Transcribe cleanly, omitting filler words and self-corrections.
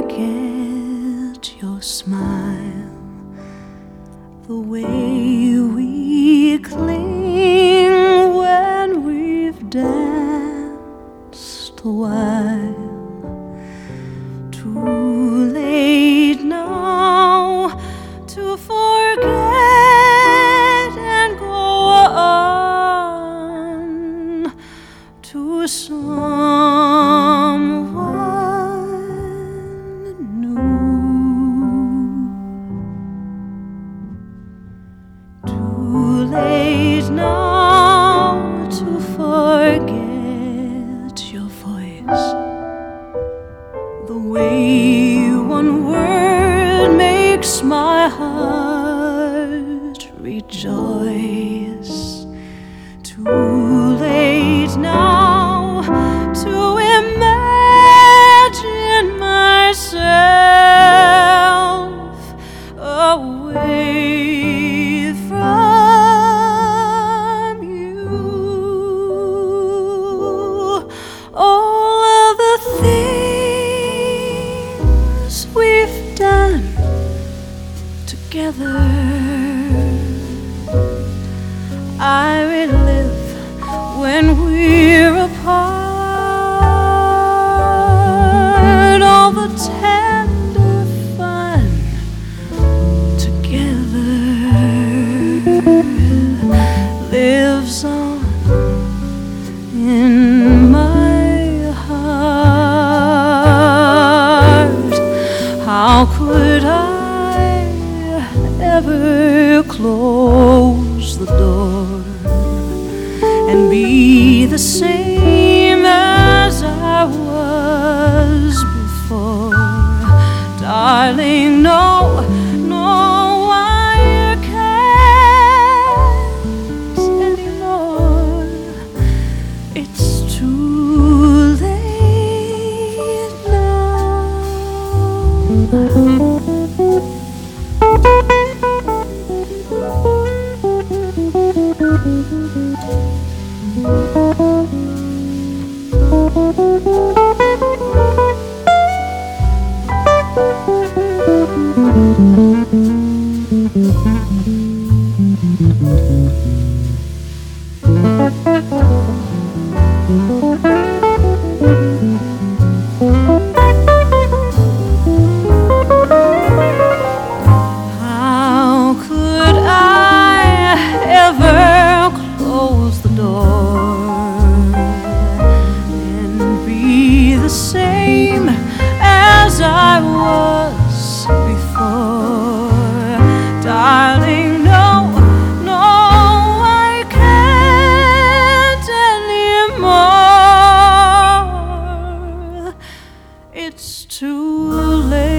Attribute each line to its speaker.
Speaker 1: forget your smile, the way we cling when we've danced a while. Too late now to forget and go on to someone new. Too late now to forget your voice, the way one word makes my heart rejoice. Too late now to imagine myself away from you. All of the things we've done together, I relive when we're apart. All the tender fun together lives on in my heart. How could I ever close the door and be the same as I was before? Darling, no, no, I can't anymore. It's too late now. How could I ever close the door and be the same as I was before? Darling, no, no, I can't anymore. It's too late.